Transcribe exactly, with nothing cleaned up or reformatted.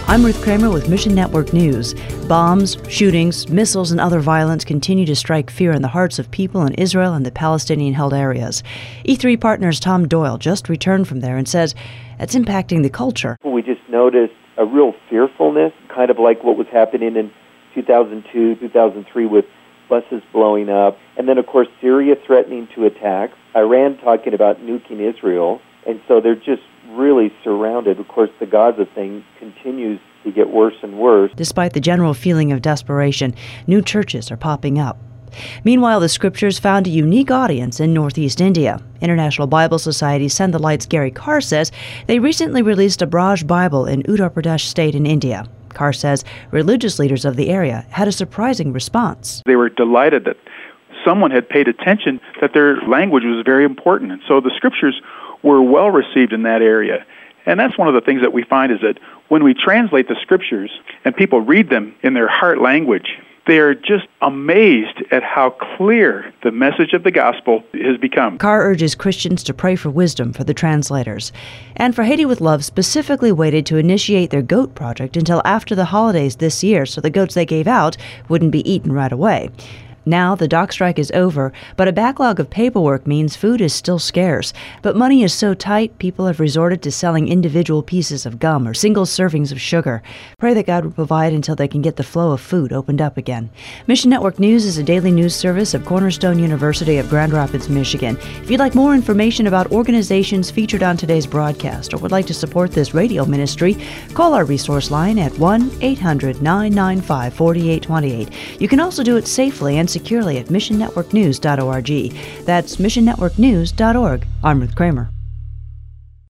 I'm Ruth Kramer with Mission Network News. Bombs, shootings, missiles, and other violence continue to strike fear in the hearts of people in Israel and the Palestinian-held areas. E three Partners' Tom Doyle just returned from there and says it's impacting the culture. We just noticed a real fearfulness, kind of like what was happening in two thousand two, two thousand three with buses blowing up. And then, of course, Syria threatening to attack, Iran talking about nuking Israel. And so they're just really surrounded. Of course, the Gaza thing continues to get worse and worse. Despite the general feeling of desperation, new churches are popping up. Meanwhile, the Scriptures found a unique audience in Northeast India. International Bible Society Send the Light's Gary Carr says they recently released a Braj Bible in Uttar Pradesh state in India. Carr says religious leaders of the area had a surprising response. They were delighted that someone had paid attention, that their language was very important. And so the Scriptures were well received in that area. And that's one of the things that we find is that when we translate the Scriptures and people read them in their heart language, they are just amazed at how clear the message of the gospel has become. Carr urges Christians to pray for wisdom for the translators. And for Haiti with Love specifically waited to initiate their goat project until after the holidays this year so the goats they gave out wouldn't be eaten right away. Now the dock strike is over, but a backlog of paperwork means food is still scarce. But money is so tight, people have resorted to selling individual pieces of gum or single servings of sugar. Pray that God will provide until they can get the flow of food opened up again. Mission Network News is a daily news service of Cornerstone University of Grand Rapids, Michigan. If you'd like more information about organizations featured on today's broadcast or would like to support this radio ministry, call our resource line at one eight hundred nine nine five four eight two eight. You can also do it safely and securely at mission network news dot org. That's mission network news dot org. I'm Ruth Kramer.